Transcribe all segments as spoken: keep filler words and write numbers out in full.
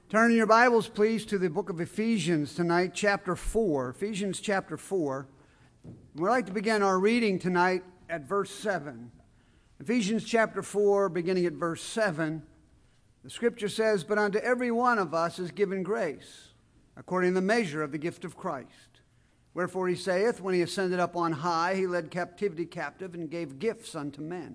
Turn in your Bibles, please, to the book of Ephesians tonight, chapter four. Ephesians chapter four. We'd like to begin our reading tonight at verse seven. Ephesians chapter four, beginning at verse seven. The Scripture says, "But unto every one of us is given grace, according to the measure of the gift of Christ. Wherefore he saith, when he ascended up on high, he led captivity captive and gave gifts unto men.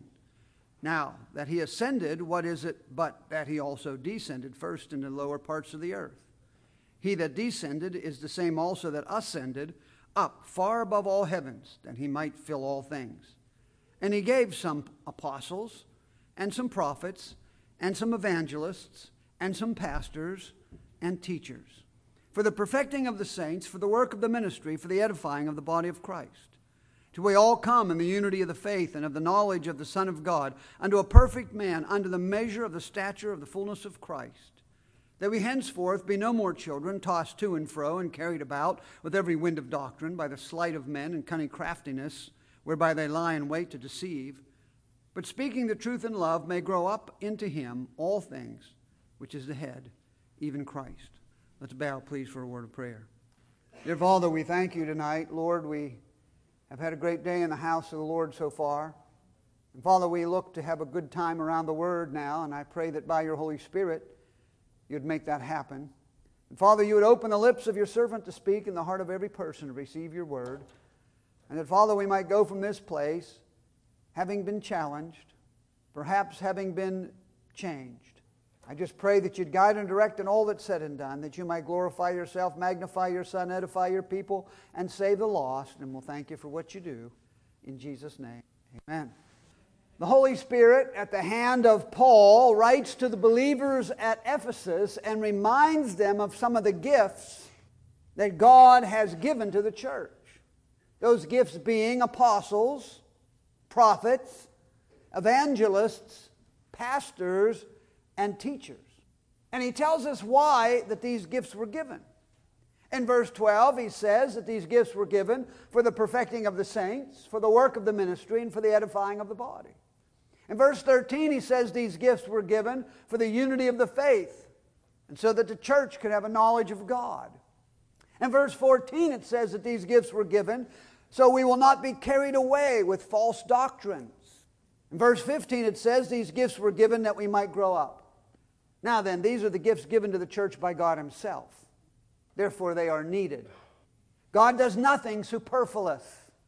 Now, that he ascended, what is it but that he also descended first into the lower parts of the earth? He that descended is the same also that ascended up far above all heavens, that he might fill all things. And he gave some apostles, and some prophets, and some evangelists, and some pastors, and teachers, for the perfecting of the saints, for the work of the ministry, for the edifying of the body of Christ, till we all come in the unity of the faith and of the knowledge of the Son of God, unto a perfect man, unto the measure of the stature of the fullness of Christ, that we henceforth be no more children, tossed to and fro, and carried about with every wind of doctrine, by the sleight of men and cunning craftiness, whereby they lie in wait to deceive, but speaking the truth in love, may grow up into him all things, which is the head, even Christ." Let's bow, please, for a word of prayer. Dear Father, we thank you tonight. Lord, we have had a great day in the house of the Lord so far. And Father, we look to have a good time around the Word now, and I pray that by your Holy Spirit, you'd make that happen. And Father, you would open the lips of your servant to speak and the heart of every person to receive your Word. And that, Father, we might go from this place having been challenged, perhaps having been changed. I just pray that you'd guide and direct in all that's said and done, that you might glorify yourself, magnify your Son, edify your people, and save the lost. And we'll thank you for what you do. In Jesus' name, amen. The Holy Spirit, at the hand of Paul, writes to the believers at Ephesus and reminds them of some of the gifts that God has given to the church. Those gifts being apostles, prophets, evangelists, pastors, and teachers. And he tells us why that these gifts were given. In verse twelve, he says that these gifts were given for the perfecting of the saints, for the work of the ministry, and for the edifying of the body. In verse thirteen, he says these gifts were given for the unity of the faith, and so that the church could have a knowledge of God. In verse fourteen, it says that these gifts were given so we will not be carried away with false doctrines. In verse fifteen, it says these gifts were given that we might grow up. Now then, these are the gifts given to the church by God Himself. Therefore, they are needed. God does nothing superfluous.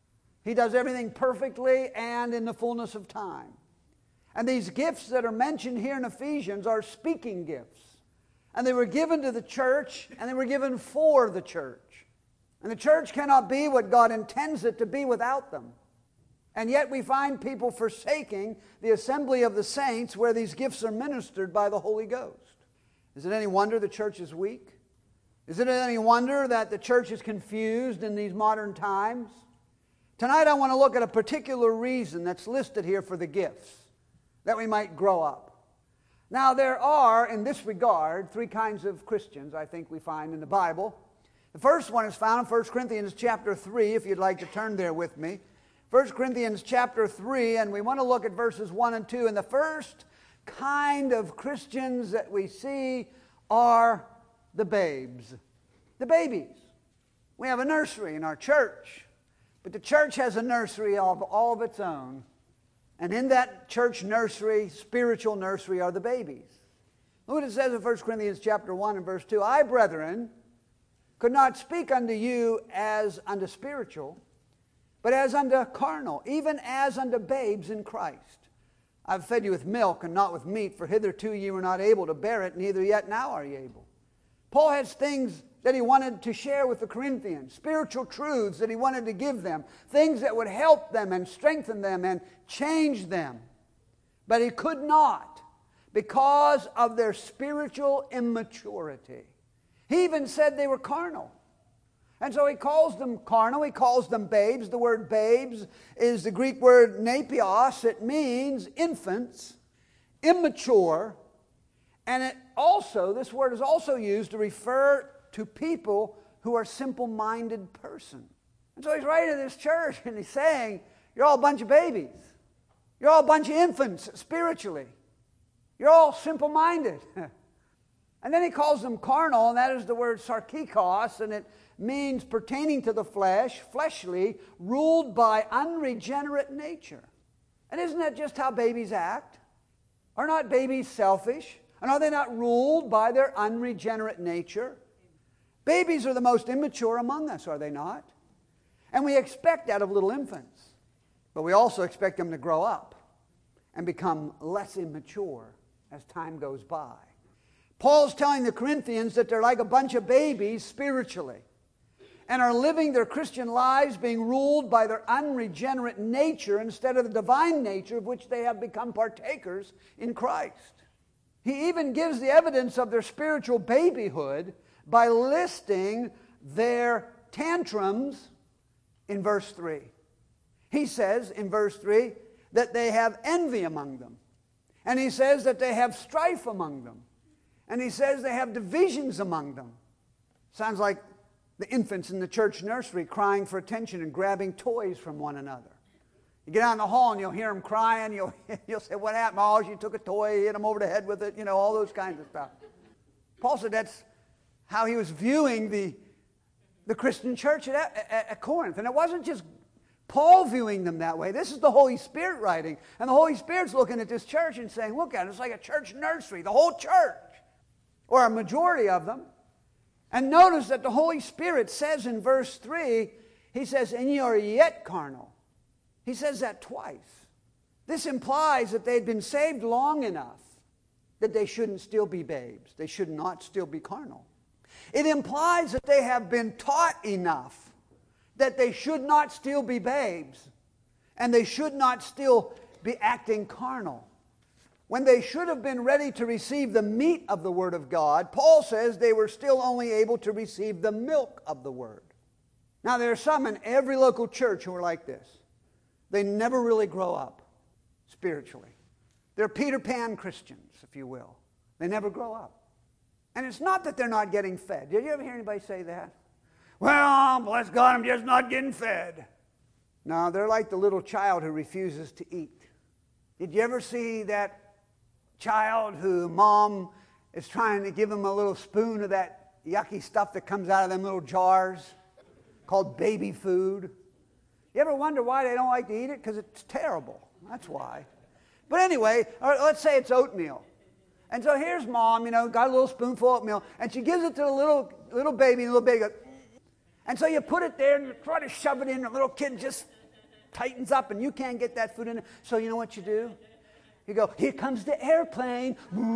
He does everything perfectly and in the fullness of time. And these gifts that are mentioned here in Ephesians are speaking gifts. And they were given to the church, and they were given for the church. And the church cannot be what God intends it to be without them. And yet we find people forsaking the assembly of the saints where these gifts are ministered by the Holy Ghost. Is it any wonder the church is weak? Is it any wonder that the church is confused in these modern times? Tonight I want to look at a particular reason that's listed here for the gifts, that we might grow up. Now there are, in this regard, three kinds of Christians I think we find in the Bible. The first one is found in First Corinthians chapter three, if you'd like to turn there with me. First Corinthians chapter three, and we want to look at verses one and two. And the first kind of Christians that we see are the babes, the babies. We have a nursery in our church, but the church has a nursery of all of its own. And in that church nursery, spiritual nursery, are the babies. Look what it says in First Corinthians chapter one and verse two. "I, brethren, could not speak unto you as unto spiritual, but as unto carnal, even as unto babes in Christ. I've fed you with milk and not with meat, for hitherto ye were not able to bear it, neither yet now are ye able." Paul has things that he wanted to share with the Corinthians, spiritual truths that he wanted to give them, things that would help them and strengthen them and change them. But he could not because of their spiritual immaturity. He even said they were carnal. And so he calls them carnal, he calls them babes. The word babes is the Greek word nepios. It means infants, immature, and it also, this word is also used to refer to people who are simple-minded persons. And so he's writing to this church and he's saying, you're all a bunch of babies. You're all a bunch of infants spiritually. You're all simple-minded. And then he calls them carnal, and that is the word sarkikos, and it means pertaining to the flesh, fleshly, ruled by unregenerate nature. And isn't that just how babies act? Are not babies selfish? And are they not ruled by their unregenerate nature? Babies are the most immature among us, are they not? And we expect that of little infants. But we also expect them to grow up and become less immature as time goes by. Paul's telling the Corinthians that they're like a bunch of babies spiritually and are living their Christian lives being ruled by their unregenerate nature instead of the divine nature of which they have become partakers in Christ. He even gives the evidence of their spiritual babyhood by listing their tantrums in verse three. He says in verse three that they have envy among them. And he says that they have strife among them. And he says they have divisions among them. Sounds like the infants in the church nursery crying for attention and grabbing toys from one another. You get out in the hall and you'll hear them crying. You'll, you'll say, what happened? Oh, you took a toy, hit them over the head with it. You know, all those kinds of stuff. Paul said that's how he was viewing the, the Christian church at, at, at Corinth. And it wasn't just Paul viewing them that way. This is the Holy Spirit writing. And the Holy Spirit's looking at this church and saying, look at it. It's like a church nursery, the whole church, or a majority of them. And notice that the Holy Spirit says in verse three, he says, and ye are yet carnal. He says that twice. This implies that they'd been saved long enough that they shouldn't still be babes. They should not still be carnal. It implies that they have been taught enough that they should not still be babes, and they should not still be acting carnal. When they should have been ready to receive the meat of the Word of God, Paul says they were still only able to receive the milk of the Word. Now, there are some in every local church who are like this. They never really grow up spiritually. They're Peter Pan Christians, if you will. They never grow up. And it's not that they're not getting fed. Did you ever hear anybody say that? Well, bless God, I'm just not getting fed. No, they're like the little child who refuses to eat. Did you ever see that child who mom is trying to give him a little spoon of that yucky stuff that comes out of them little jars called baby food? You ever wonder why they don't like to eat it? Because it's terrible. That's why. But anyway, let's say it's oatmeal. And so here's mom, you know, got a little spoonful of oatmeal, and she gives it to the little little baby, and the little baby goes, and so you put it there and you try to shove it in, and the little kid just tightens up, and you can't get that food in there. So you know what you do? You go, here comes the airplane.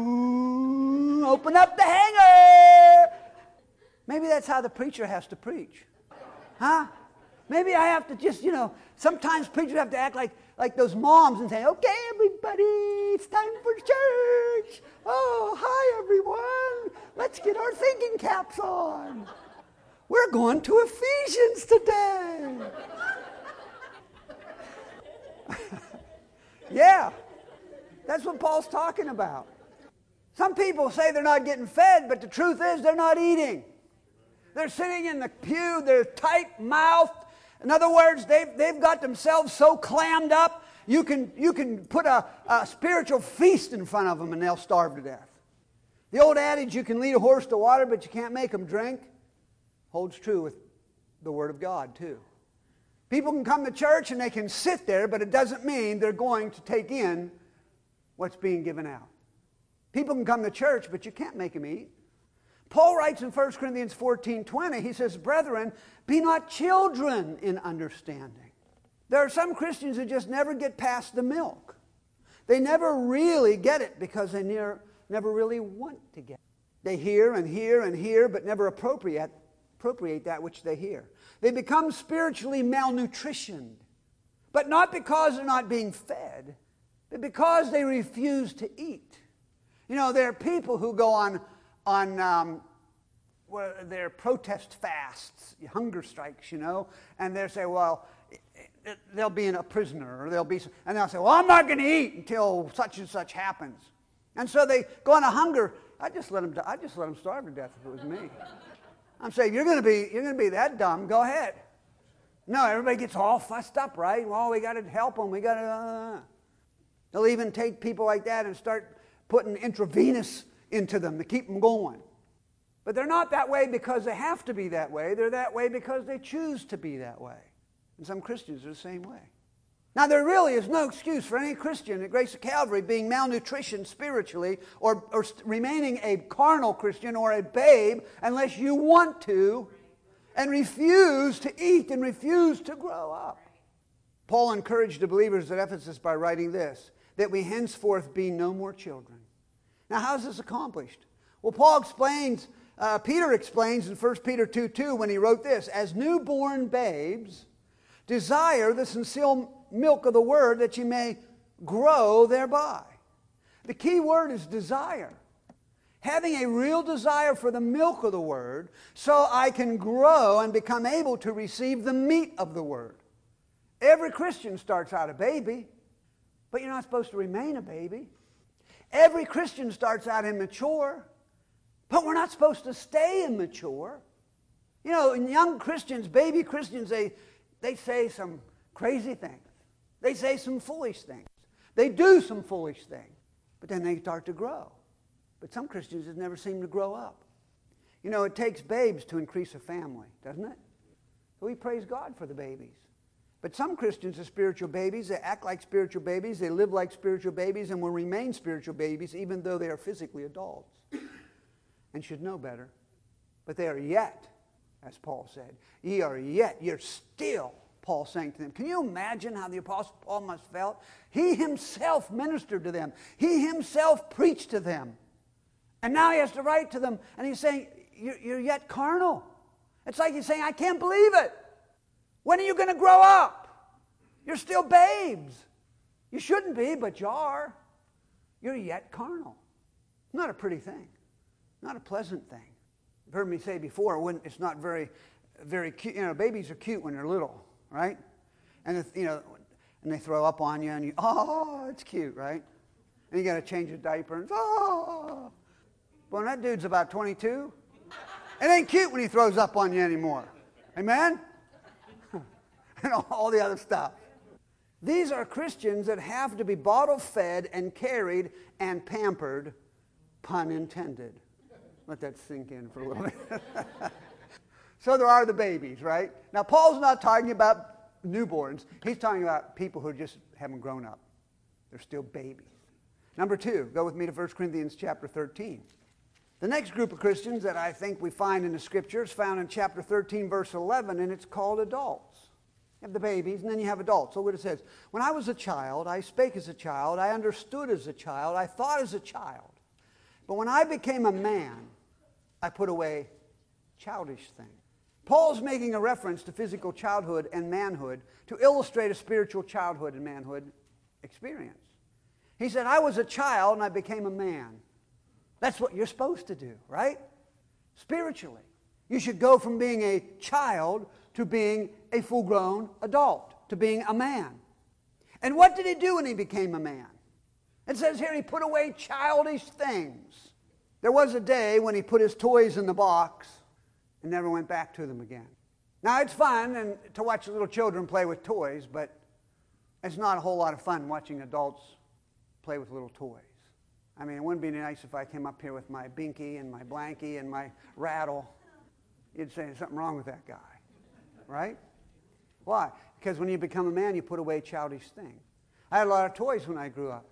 Ooh, open up the hangar. Maybe that's how the preacher has to preach. Huh? Maybe I have to just, you know, sometimes preachers have to act like, like those moms and say, okay, everybody, it's time for church. Oh, hi, everyone. Let's get our thinking caps on. We're going to Ephesians today. Yeah, that's what Paul's talking about. Some people say they're not getting fed, but the truth is they're not eating. They're sitting in the pew, they're tight-mouthed. In other words, they've, they've got themselves so clammed up, you can, you can put a, a spiritual feast in front of them and they'll starve to death. The old adage, you can lead a horse to water, but you can't make him drink, holds true with the Word of God, too. People can come to church and they can sit there, but it doesn't mean they're going to take in what's being given out. People can come to church, but you can't make them eat. Paul writes in First Corinthians fourteen twenty, he says, brethren, be not children in understanding. There are some Christians who just never get past the milk. They never really get it because they near, never really want to get it. They hear and hear and hear, but never appropriate, appropriate that which they hear. They become spiritually malnutritioned, but not because they're not being fed, but because they refuse to eat. You know, there are people who go on on um, well, their protest fasts, hunger strikes, you know, and they'll say, well, they'll be in a prisoner, or they'll be, and they'll say, well, I'm not going to eat until such and such happens. And so they go on a hunger. I just let them. I just let them starve to death if it was me. I'm saying you're going to be, you're going to be that dumb. Go ahead. No, everybody gets all fussed up, right? Well, we got to help them. We got to. Uh. They'll even take people like that and start putting intravenous into them to keep them going. But they're not that way because they have to be that way. They're that way because they choose to be that way. And some Christians are the same way. Now, there really is no excuse for any Christian at Grace of Calvary being malnutritioned spiritually or, or remaining a carnal Christian or a babe unless you want to and refuse to eat and refuse to grow up. Paul encouraged the believers at Ephesus by writing this, that we henceforth be no more children. Now, how is this accomplished? Well, Paul explains, uh, Peter explains in First Peter two two when he wrote this, as newborn babes, desire the sincere milk of the word that you may grow thereby. The key word is desire. Having a real desire for the milk of the word so I can grow and become able to receive the meat of the word. Every Christian starts out a baby, but you're not supposed to remain a baby. Every Christian starts out immature, but we're not supposed to stay immature. You know, young Christians, baby Christians, they, they say some crazy things. They say some foolish things. They do some foolish things, but then they start to grow. But some Christians just never seem to grow up. You know, it takes babes to increase a family, doesn't it? So we praise God for the babies. But some Christians are spiritual babies. They act like spiritual babies. They live like spiritual babies and will remain spiritual babies even though they are physically adults and should know better. But they are yet, as Paul said, ye are yet, you're still, Paul saying to them. Can you imagine how the Apostle Paul must have felt? He himself ministered to them. He himself preached to them. And now he has to write to them, and he's saying, you're, you're yet carnal. It's like he's saying, I can't believe it. When are you going to grow up? You're still babes. You shouldn't be, but you are. You're yet carnal. Not a pretty thing. Not a pleasant thing. You've heard me say before, when it's not very, very cute. You know, babies are cute when they're little, right? And if, you know, and they throw up on you, and you, oh, it's cute, right? And you got to change a diaper, and oh. But when that dude's about twenty-two, it ain't cute when he throws up on you anymore. Amen? And all the other stuff. These are Christians that have to be bottle-fed and carried and pampered, pun intended. Let that sink in for a little bit. So there are the babies, right? Now, Paul's not talking about newborns. He's talking about people who just haven't grown up. They're still babies. Number two, go with me to First Corinthians chapter thirteen. The next group of Christians that I think we find in the Scriptures found in chapter thirteen, verse eleven, and it's called adults. You have the babies, and then you have adults. So what it says, when I was a child, I spake as a child, I understood as a child, I thought as a child. But when I became a man, I put away childish things. Paul's making a reference to physical childhood and manhood to illustrate a spiritual childhood and manhood experience. He said, I was a child and I became a man. That's what you're supposed to do, right? Spiritually. You should go from being a child to being a full-grown adult, to being a man. And what did he do when he became a man? It says here he put away childish things. There was a day when he put his toys in the box and never went back to them again. Now, it's fun and to watch little children play with toys, but it's not a whole lot of fun watching adults play with little toys. I mean, it wouldn't be nice if I came up here with my binky and my blankie and my rattle. You'd say there's something wrong with that guy, right? Why? Because when you become a man, you put away childish things. I had a lot of toys when I grew up.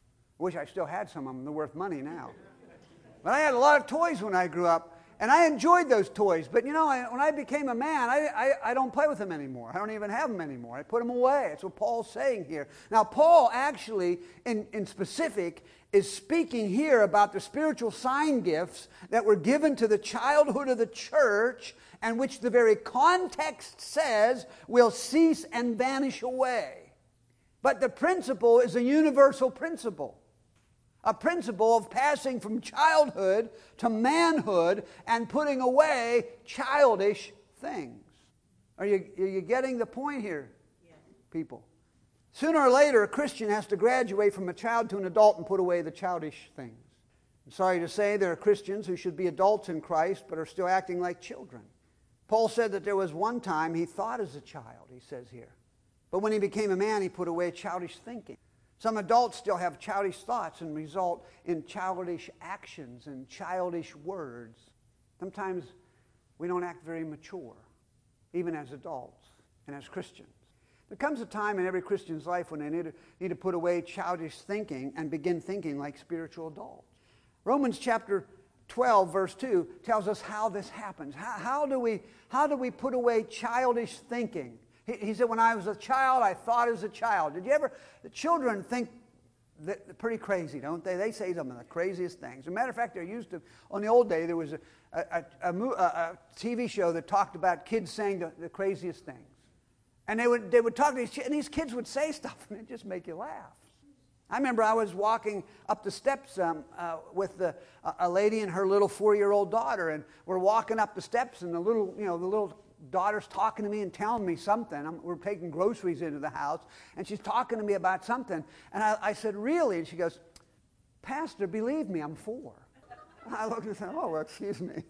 I wish I still had some of them. They're worth money now. But I had a lot of toys when I grew up, and I enjoyed those toys. But, you know, I, when I became a man, I, I, I don't play with them anymore. I don't even have them anymore. I put them away. That's what Paul's saying here. Now, Paul actually, in, in specific, is speaking here about the spiritual sign gifts that were given to the childhood of the church and which the very context says will cease and vanish away. But the principle is a universal principle. A principle of passing from childhood to manhood and putting away childish things. Are you, are you getting the point here, yeah. People? Sooner or later, a Christian has to graduate from a child to an adult and put away the childish things. I'm sorry to say there are Christians who should be adults in Christ but are still acting like children. Paul said that there was one time he thought as a child, he says here. But when he became a man, he put away childish thinking. Some adults still have childish thoughts and result in childish actions and childish words. Sometimes we don't act very mature, even as adults and as Christians. There comes a time in every Christian's life when they need to, need to put away childish thinking and begin thinking like spiritual adults. Romans chapter twelve, verse two, tells us how this happens. How, how, do, we, how do we put away childish thinking? He, he said, when I was a child, I thought as a child. Did you ever, the children think that they're pretty crazy, don't they? They say some of the craziest things. As a matter of fact, they're used to, on the old day, there was a, a, a, a, a T V show that talked about kids saying the, the craziest things. And they would, they would talk to these, and these kids would say stuff, and it'd just make you laugh. I remember I was walking up the steps um, uh, with the, uh, a lady and her little four-year-old daughter, and we're walking up the steps, and the little, you know, the little daughter's talking to me and telling me something. I'm, we're taking groceries into the house, and she's talking to me about something. And I, I said, really? And she goes, Pastor, believe me, I'm four. And I looked and said, oh, well, excuse me.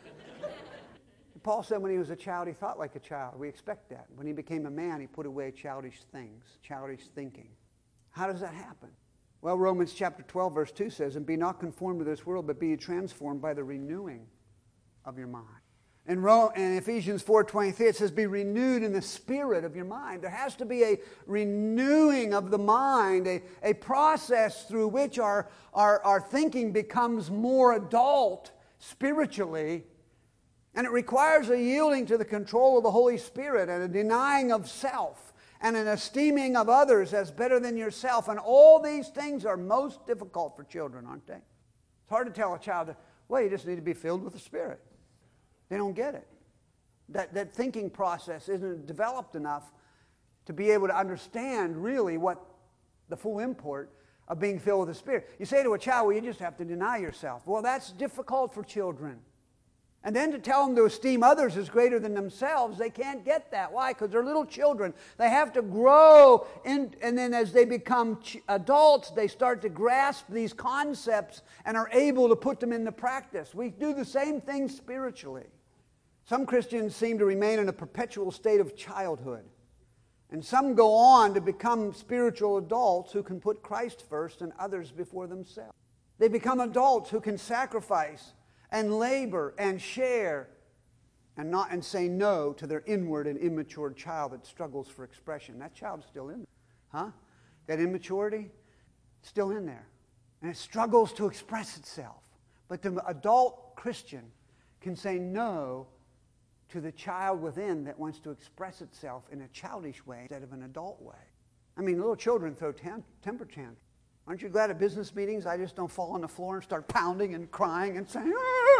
Paul said when he was a child, he thought like a child. We expect that. When he became a man, he put away childish things, childish thinking. How does that happen? Well, Romans chapter twelve, verse two says, and be not conformed to this world, but be transformed by the renewing of your mind. In, Rome, in Ephesians four twenty-three, it says, be renewed in the spirit of your mind. There has to be a renewing of the mind, a, a process through which our, our, our thinking becomes more adult spiritually. And it requires a yielding to the control of the Holy Spirit and a denying of self and an esteeming of others as better than yourself. And all these things are most difficult for children, aren't they? It's hard to tell a child, well, you just need to be filled with the Spirit. They don't get it. That, that thinking process isn't developed enough to be able to understand really what the full import of being filled with the Spirit. You say to a child, well, you just have to deny yourself. Well, that's difficult for children. And then to tell them to esteem others as greater than themselves, they can't get that. Why? Because they're little children. They have to grow, in, and then as they become ch- adults, they start to grasp these concepts and are able to put them into practice. We do the same thing spiritually. Some Christians seem to remain in a perpetual state of childhood. And some go on to become spiritual adults who can put Christ first and others before themselves. They become adults who can sacrifice and labor and share and not and say no to their inward and immature child that struggles for expression. That child's still in there. Huh? That immaturity, still in there. And it struggles to express itself. But the adult Christian can say no to the child within that wants to express itself in a childish way instead of an adult way. I mean, little children throw tem- temper tantrums. Aren't you glad at business meetings I just don't fall on the floor and start pounding and crying and saying,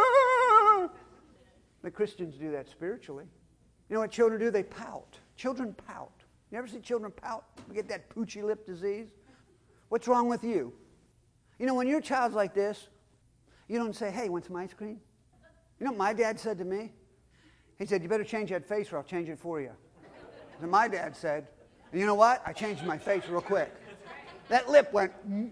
ah! The Christians do that spiritually. You know what children do? They pout. Children pout. You ever see children pout? We get that poochy lip disease. What's wrong with you? You know, when your child's like this, you don't say, hey, want some ice cream? You know what my dad said to me? He said, you better change that face or I'll change it for you. And my dad said, and you know what? I changed my face real quick. That lip went, mm.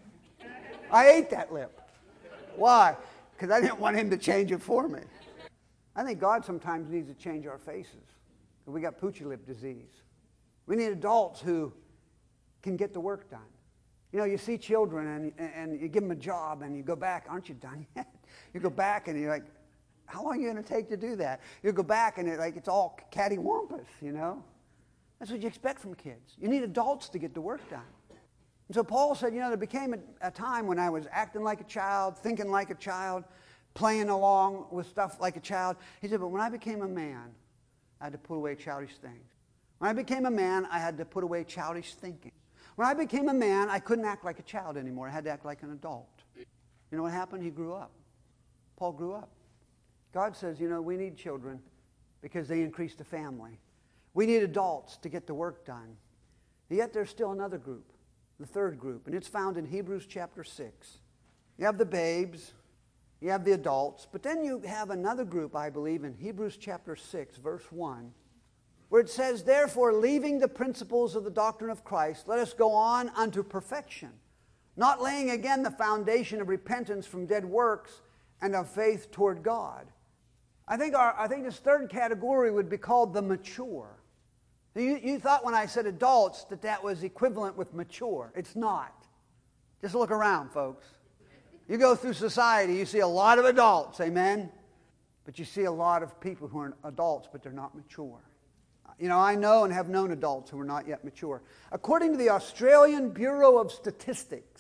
I ate that lip. Why? Because I didn't want him to change it for me. I think God sometimes needs to change our faces. We got poochy lip disease. We need adults who can get the work done. You know, you see children and, and you give them a job and you go back, aren't you done yet? You go back and you're like, how long are you going to take to do that? You go back and it, like it's all cattywampus, you know? That's what you expect from kids. You need adults to get the work done. And so Paul said, you know, there became a, a time when I was acting like a child, thinking like a child, playing along with stuff like a child. He said, but when I became a man, I had to put away childish things. When I became a man, I had to put away childish thinking. When I became a man, I couldn't act like a child anymore. I had to act like an adult. You know what happened? He grew up. Paul grew up. God says, you know, we need children because they increase the family. We need adults to get the work done. Yet there's still another group. The third group, and it's found in Hebrews chapter six. You have the babes, you have the adults, but then you have another group, I believe, in Hebrews chapter six, verse one, where it says, therefore, leaving the principles of the doctrine of Christ, let us go on unto perfection, not laying again the foundation of repentance from dead works and of faith toward God. I think, our, I think this third category would be called the mature. You, you thought when I said adults that that was equivalent with mature. It's not. Just look around, folks. You go through society, you see a lot of adults, amen? But you see a lot of people who are adults, but they're not mature. You know, I know and have known adults who are not yet mature. According to the Australian Bureau of Statistics,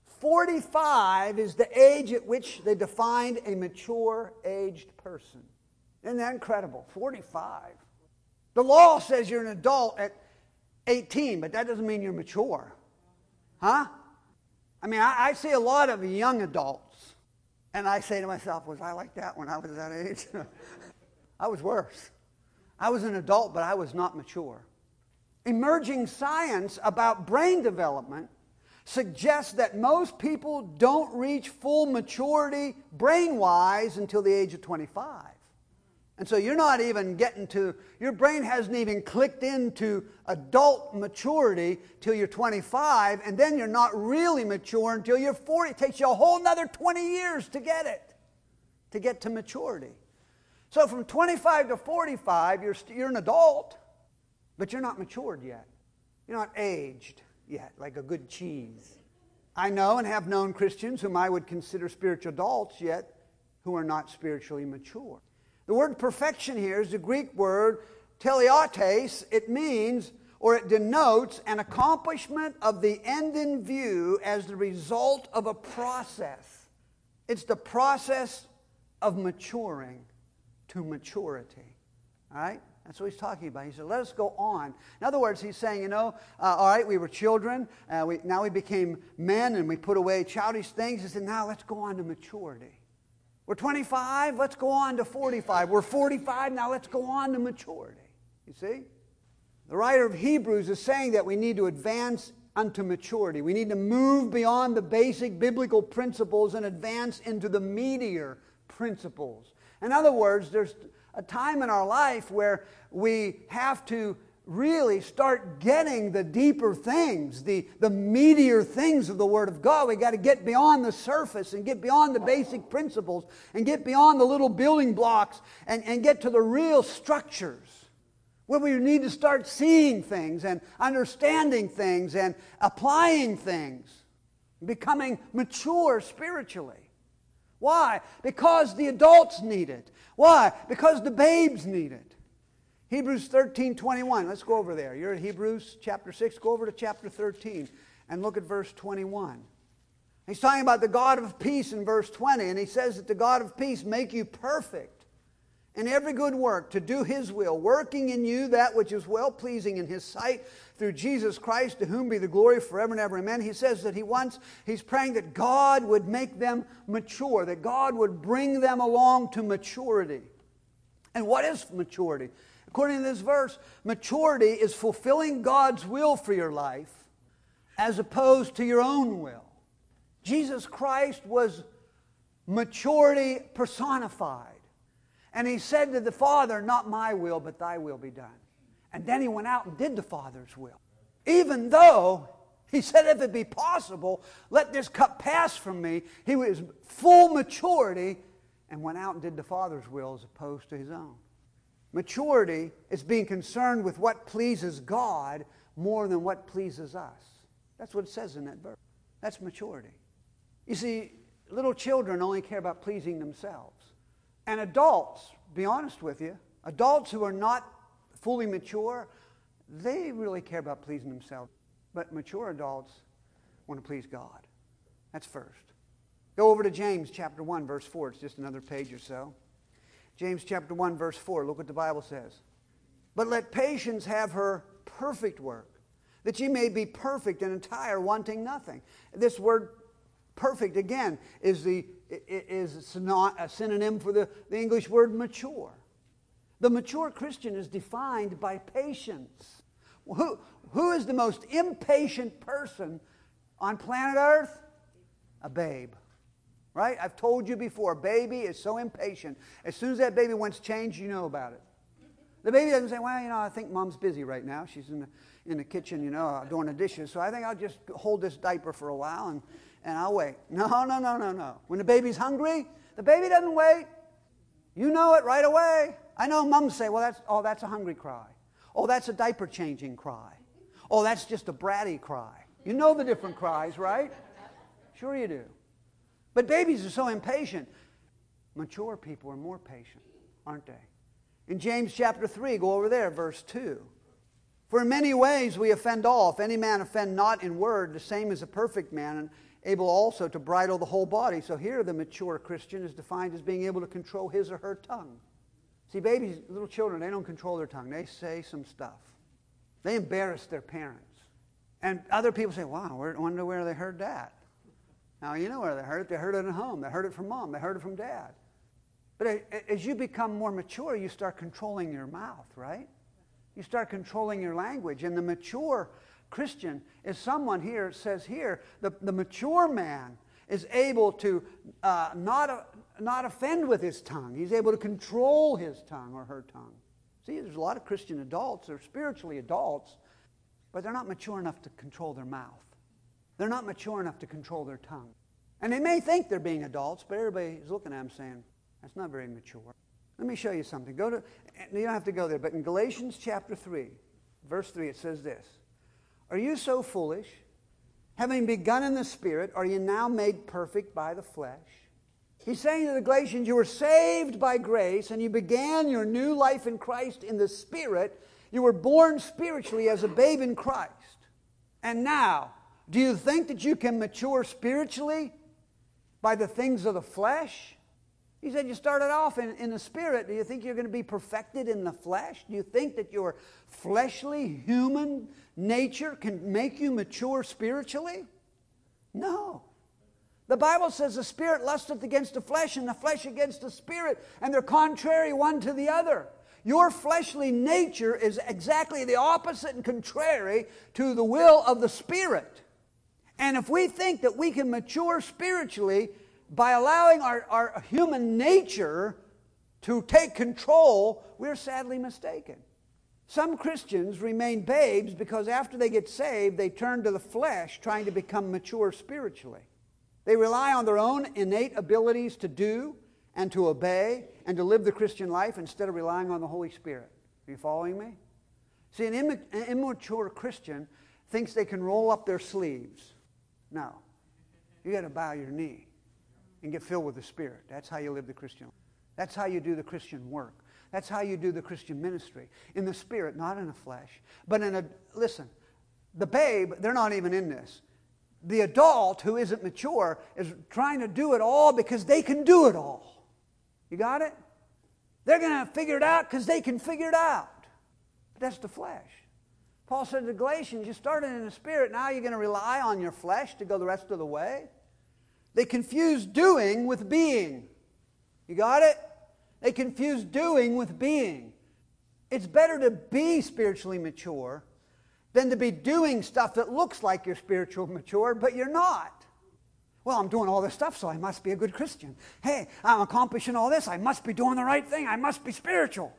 forty-five is the age at which they defined a mature-aged person. Isn't that incredible? forty-five. The law says you're an adult at eighteen, but that doesn't mean you're mature. Huh? I mean, I, I see a lot of young adults, and I say to myself, was I like that when I was that age? I was worse. I was an adult, but I was not mature. Emerging science about brain development suggests that most people don't reach full maturity brain-wise until the age of twenty-five. And so you're not even getting to, your brain hasn't even clicked into adult maturity till you're twenty-five, and then you're not really mature until you're forty. It takes you a whole another twenty years to get it, to get to maturity. So from twenty-five to forty-five, you're, you're an adult, but you're not matured yet. You're not aged yet, like a good cheese. I know and have known Christians whom I would consider spiritual adults, yet who are not spiritually mature. The word perfection here is the Greek word teleiotes. It means, or it denotes, an accomplishment of the end in view as the result of a process. It's the process of maturing to maturity. All right? That's what he's talking about. He said, let us go on. In other words, he's saying, you know, uh, all right, we were children. Uh, we, now we became men and we put away childish things. He said, now let's go on to maturity. We're twenty-five, let's go on to forty-five. We're forty-five, now let's go on to maturity. You see? The writer of Hebrews is saying that we need to advance unto maturity. We need to move beyond the basic biblical principles and advance into the meatier principles. In other words, there's a time in our life where we have to really start getting the deeper things, the, the meatier things of the Word of God. We've got to get beyond the surface and get beyond the basic principles and get beyond the little building blocks and, and get to the real structures where we need to start seeing things and understanding things and applying things, becoming mature spiritually. Why? Because the adults need it. Why? Because the babes need it. Hebrews thirteen twenty-one. Let's go over there. You're at Hebrews chapter six. Go over to chapter thirteen and look at verse twenty-one. He's talking about the God of peace in verse twenty, and he says that the God of peace make you perfect in every good work to do His will, working in you that which is well-pleasing in His sight through Jesus Christ, to whom be the glory forever and ever. Amen. He says that he wants, he's praying that God would make them mature, that God would bring them along to maturity. And what is maturity? According to this verse, maturity is fulfilling God's will for your life as opposed to your own will. Jesus Christ was maturity personified. And He said to the Father, not my will, but thy will be done. And then He went out and did the Father's will. Even though He said, if it be possible, let this cup pass from me. He was full maturity and went out and did the Father's will as opposed to His own. Maturity is being concerned with what pleases God more than what pleases us. That's what it says in that verse. That's maturity. You see, little children only care about pleasing themselves. And adults, be honest with you, adults who are not fully mature, they really care about pleasing themselves. But mature adults want to please God. That's first. Go over to James chapter one, verse four. It's just another page or so. James chapter one, verse four. Look what the Bible says. But let patience have her perfect work, that ye may be perfect and entire, wanting nothing. This word perfect, again, is the is a synonym for the, the English word mature. The mature Christian is defined by patience. Who, who is the most impatient person on planet Earth? A babe. Right? I've told you before, a baby is so impatient. As soon as that baby wants change, you know about it. The baby doesn't say, well, you know, I think Mom's busy right now. She's in the, in the kitchen, you know, doing the dishes. So I think I'll just hold this diaper for a while and, and I'll wait. No, no, no, no, no. When the baby's hungry, the baby doesn't wait. You know it right away. I know moms say, well, that's, oh, that's a hungry cry. Oh, that's a diaper changing cry. Oh, that's just a bratty cry. You know the different cries, right? Sure you do. But babies are so impatient. Mature people are more patient, aren't they? In James chapter three, go over there, verse two. For in many ways we offend all. If any man offend not in word, the same is a perfect man, and able also to bridle the whole body. So here the mature Christian is defined as being able to control his or her tongue. See, babies, little children, they don't control their tongue. They say some stuff. They embarrass their parents. And other people say, wow, I wonder where they heard that. Now, you know where they heard it. They heard it at home. They heard it from mom. They heard it from dad. But as you become more mature, you start controlling your mouth, right? You start controlling your language. And the mature Christian is someone here, it says here, the, the mature man is able to uh, not, uh, not offend with his tongue. He's able to control his tongue or her tongue. See, there's a lot of Christian adults, they're spiritually adults, but they're not mature enough to control their mouth. They're not mature enough to control their tongue. And they may think they're being adults, but everybody is looking at them saying, that's not very mature. Let me show you something. Go to, you don't have to go there, but in Galatians chapter three, verse three, it says this. Are you so foolish? Having begun in the Spirit, are you now made perfect by the flesh? He's saying to the Galatians, you were saved by grace, and you began your new life in Christ in the Spirit. You were born spiritually as a babe in Christ. And now, do you think that you can mature spiritually by the things of the flesh? He said you started off in, in the Spirit. Do you think you're going to be perfected in the flesh? Do you think that your fleshly, human nature can make you mature spiritually? No. The Bible says the Spirit lusteth against the flesh and the flesh against the Spirit, and they're contrary one to the other. Your fleshly nature is exactly the opposite and contrary to the will of the Spirit. And if we think that we can mature spiritually by allowing our, our human nature to take control, we're sadly mistaken. Some Christians remain babes because after they get saved, they turn to the flesh trying to become mature spiritually. They rely on their own innate abilities to do and to obey and to live the Christian life instead of relying on the Holy Spirit. Are you following me? See, an, Im- an immature Christian thinks they can roll up their sleeves. No. You got to bow your knee and get filled with the Spirit. That's how you live the Christian life. That's how you do the Christian work. That's how you do the Christian ministry. In the Spirit, not in the flesh. But in a, listen, the babe, they're not even in this. The adult who isn't mature is trying to do it all because they can do it all. You got it? They're going to figure it out because they can figure it out. But that's the flesh. Paul said to the Galatians, you started in the Spirit, now you're going to rely on your flesh to go the rest of the way? They confuse doing with being. You got it? They confuse doing with being. It's better to be spiritually mature than to be doing stuff that looks like you're spiritually mature, but you're not. Well, I'm doing all this stuff, so I must be a good Christian. Hey, I'm accomplishing all this. I must be doing the right thing. I must be spiritual.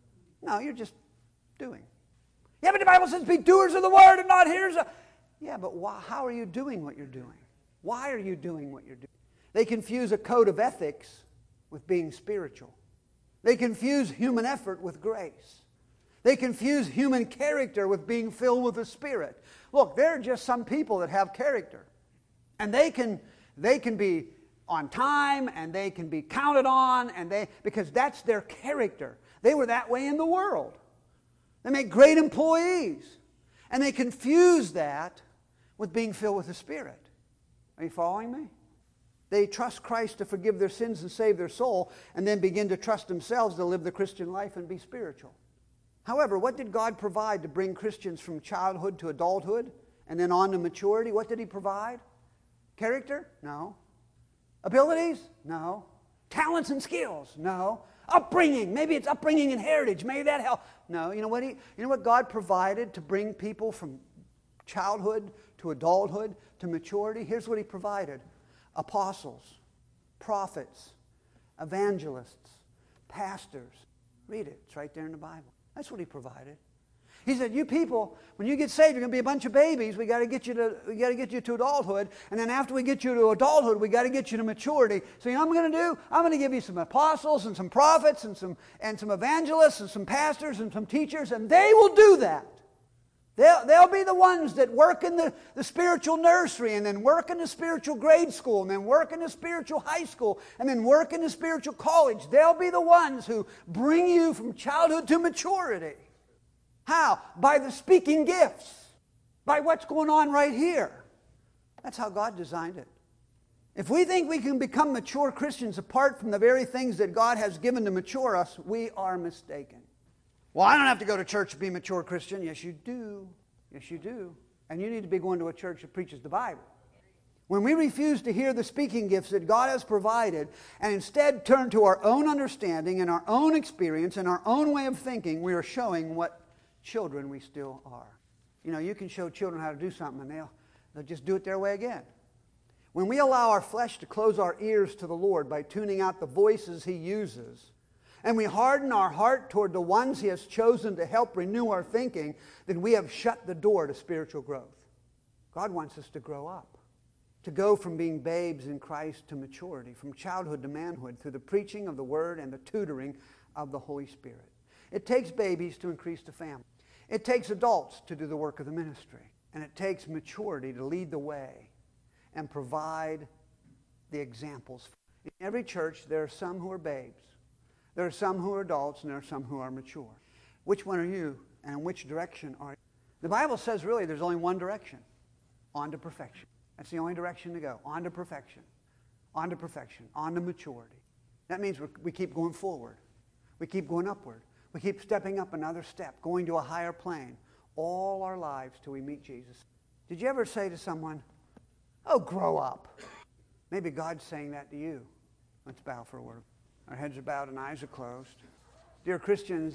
No, you're just doing. Yeah, but the Bible says be doers of the word and not hearers of... Yeah, but why, how are you doing what you're doing? Why are you doing what you're doing? They confuse a code of ethics with being spiritual. They confuse human effort with grace. They confuse human character with being filled with the Spirit. Look, there are just some people that have character. And they can, they can be on time and they can be counted on and they because that's their character. They were that way in the world. They make great employees. And they confuse that with being filled with the Spirit. Are you following me? They trust Christ to forgive their sins and save their soul, and then begin to trust themselves to live the Christian life and be spiritual. However, what did God provide to bring Christians from childhood to adulthood and then on to maturity? What did He provide? Character? No. Abilities? No. Talents and skills? No. Upbringing? Maybe it's upbringing and heritage. Maybe that helps. No. You know what? He, you know what God provided to bring people from childhood to adulthood to maturity? Here's what He provided. Apostles, prophets, evangelists, pastors. Read it. It's right there in the Bible. That's what He provided. He said, you people, when you get saved, you're going to be a bunch of babies. We got to get you to we got to get you to adulthood. And then after we get you to adulthood, we got to get you to maturity. So you know what I'm going to do? I'm going to give you some apostles and some prophets and some and some evangelists and some pastors and some teachers, and they will do that They'll, they'll be the ones that work in the, the spiritual nursery and then work in the spiritual grade school and then work in the spiritual high school and then work in the spiritual college. They'll be the ones who bring you from childhood to maturity. How? By the speaking gifts. By what's going on right here. That's how God designed it. If we think we can become mature Christians apart from the very things that God has given to mature us, we are mistaken. Well, I don't have to go to church to be a mature Christian. Yes, you do. Yes, you do. And you need to be going to a church that preaches the Bible. When we refuse to hear the speaking gifts that God has provided and instead turn to our own understanding and our own experience and our own way of thinking, we are showing what children we still are. You know, you can show children how to do something and they'll, they'll just do it their way again. When we allow our flesh to close our ears to the Lord by tuning out the voices He uses, and we harden our heart toward the ones He has chosen to help renew our thinking, then we have shut the door to spiritual growth. God wants us to grow up, to go from being babes in Christ to maturity, from childhood to manhood, through the preaching of the Word and the tutoring of the Holy Spirit. It takes babies to increase the family. It takes adults to do the work of the ministry. And it takes maturity to lead the way and provide the examples. In every church, there are some who are babes. There are some who are adults, and there are some who are mature. Which one are you, and in which direction are you? The Bible says really there's only one direction, on to perfection. That's the only direction to go, on to perfection, on to perfection, on to maturity. That means we're, we keep going forward. We keep going upward. We keep stepping up another step, going to a higher plane, all our lives till we meet Jesus. Did you ever say to someone, oh, grow up? Maybe God's saying that to you. Let's bow for a word. Our heads are bowed and eyes are closed. Dear Christians,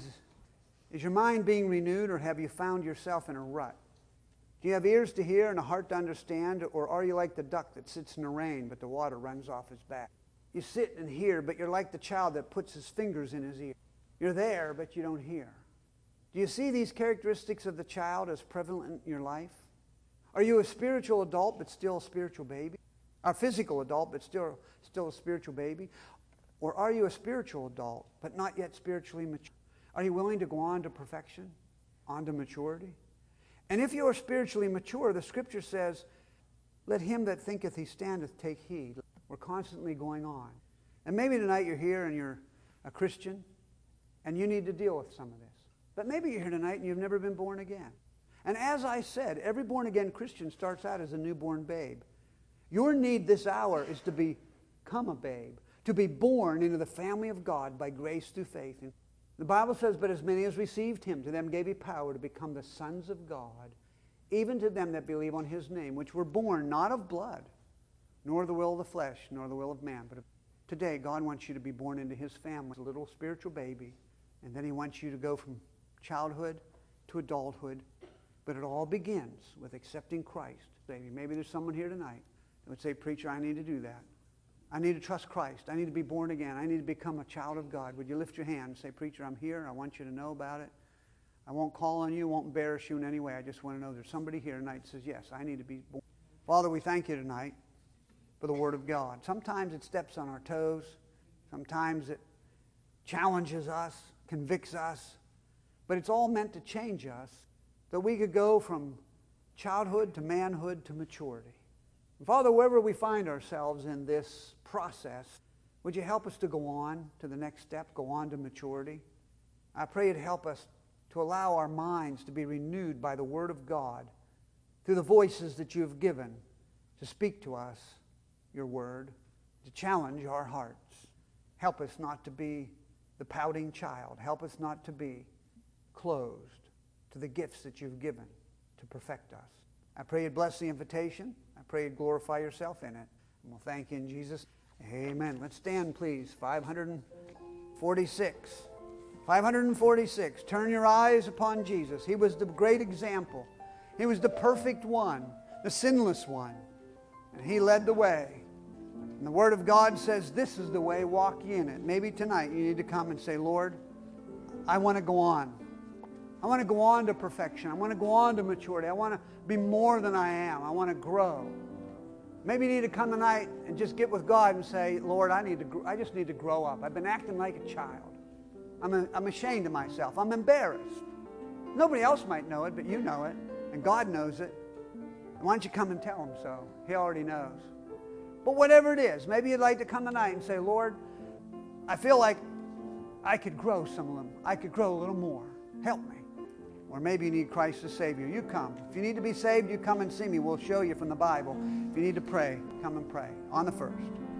is your mind being renewed, or have you found yourself in a rut? Do you have ears to hear and a heart to understand, or are you like the duck that sits in the rain but the water runs off his back? You sit and hear, but you're like the child that puts his fingers in his ear. You're there, but you don't hear. Do you see these characteristics of the child as prevalent in your life? Are you a spiritual adult but still a spiritual baby? A physical adult but still, still a spiritual baby? Or are you a spiritual adult but not yet spiritually mature? Are you willing to go on to perfection, on to maturity? And if you are spiritually mature, the Scripture says, let him that thinketh he standeth take heed. We're constantly going on. And maybe tonight you're here and you're a Christian and you need to deal with some of this. But maybe you're here tonight and you've never been born again. And as I said, every born-again Christian starts out as a newborn babe. Your need this hour is to become a babe, to be born into the family of God by grace through faith. And the Bible says, but as many as received him, to them gave he power to become the sons of God, even to them that believe on his name, which were born not of blood, nor the will of the flesh, nor the will of man. But today, God wants you to be born into his family, as a little spiritual baby, and then he wants you to go from childhood to adulthood. But it all begins with accepting Christ. Maybe there's someone here tonight that would say, preacher, I need to do that. I need to trust Christ. I need to be born again. I need to become a child of God. Would you lift your hand and say, preacher, I'm here. I want you to know about it. I won't call on you. Won't embarrass you in any way. I just want to know there's somebody here tonight that says, yes, I need to be born. Father, we thank you tonight for the Word of God. Sometimes it steps on our toes. Sometimes it challenges us, convicts us. But it's all meant to change us, that we could go from childhood to manhood to maturity. And Father, wherever we find ourselves in this process, would you help us to go on to the next step, go on to maturity? I pray you'd help us to allow our minds to be renewed by the Word of God through the voices that you have given to speak to us, your Word, to challenge our hearts. Help us not to be the pouting child. Help us not to be closed to the gifts that you've given to perfect us. I pray you'd bless the invitation. I pray you'd glorify yourself in it. And we'll thank you in Jesus. Amen. Let's stand, please. five forty-six. five forty-six. Turn your eyes upon Jesus. He was the great example. He was the perfect one, the sinless one. And he led the way. And the Word of God says, this is the way, walk ye in it. Maybe tonight you need to come and say, Lord, I want to go on. I want to go on to perfection. I want to go on to maturity. I want to be more than I am. I want to grow. Maybe you need to come tonight and just get with God and say, Lord, I need to. I just need to grow up. I've been acting like a child. I'm, a, I'm ashamed of myself. I'm embarrassed. Nobody else might know it, but you know it. And God knows it. Why don't you come and tell him so? He already knows. But whatever it is, maybe you'd like to come tonight and say, Lord, I feel like I could grow some of them. I could grow a little more. Help me. Or maybe you need Christ to save you. You come. If you need to be saved, you come and see me. We'll show you from the Bible. If you need to pray, come and pray on the first.